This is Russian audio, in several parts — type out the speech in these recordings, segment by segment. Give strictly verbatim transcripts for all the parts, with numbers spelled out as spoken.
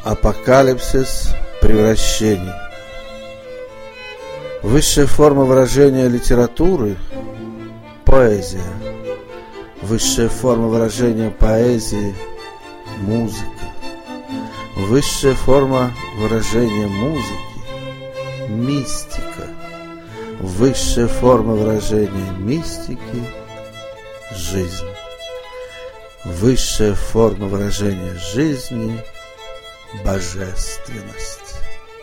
Апокалипсис превращений. Высшая форма выражения литературы – поэзия. Высшая форма выражения поэзии – музыка. Высшая форма выражения музыки – мистика. Высшая форма выражения мистики – жизнь. Высшая форма выражения жизни – божественность.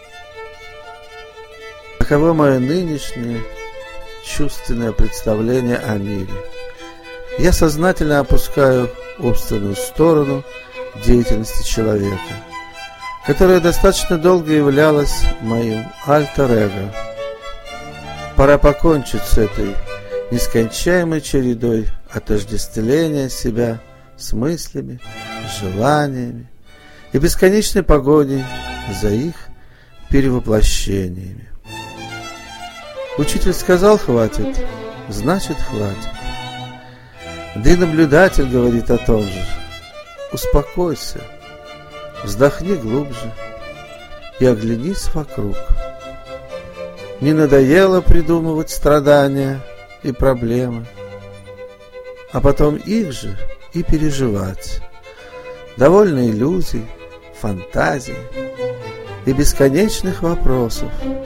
Таково мое нынешнее чувственное представление о мире. Я сознательно опускаю умственную сторону деятельности человека, которая достаточно долго являлась моим альтер-эго. Пора покончить с этой нескончаемой чередой отождествления себя с мыслями, желаниями и бесконечной погоней за их перевоплощениями. Учитель сказал: хватит, значит хватит. Да и наблюдатель говорит о том же. Успокойся, вздохни глубже и оглянись вокруг. Не надоело придумывать страдания и проблемы, а потом их же и переживать. Довольно иллюзий, фантазий и бесконечных вопросов.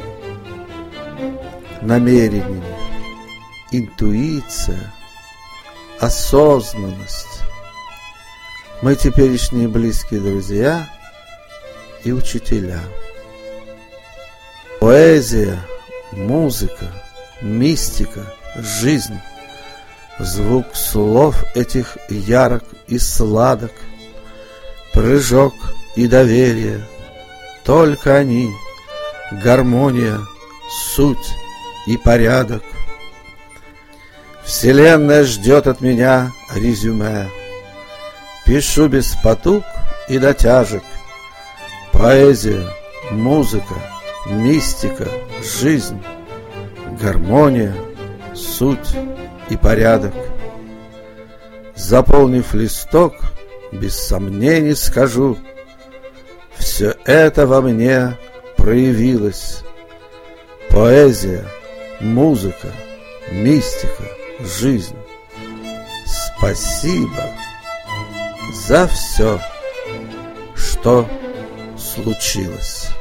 Намерение, интуиция, осознанность. Мы теперешние близкие друзья и учителя. Поэзия, музыка, мистика, жизнь. Звук слов этих ярок и сладок. Прыжок и доверие. Только они, гармония, суть и порядок. Вселенная ждет от меня резюме. Пишу без потуг и дотяжек. Поэзия, музыка, мистика, жизнь, гармония, суть и порядок. Заполнив листок, без сомнений скажу: все это во мне проявилось. Поэзия, музыка, мистика, жизнь. Спасибо за все, что случилось.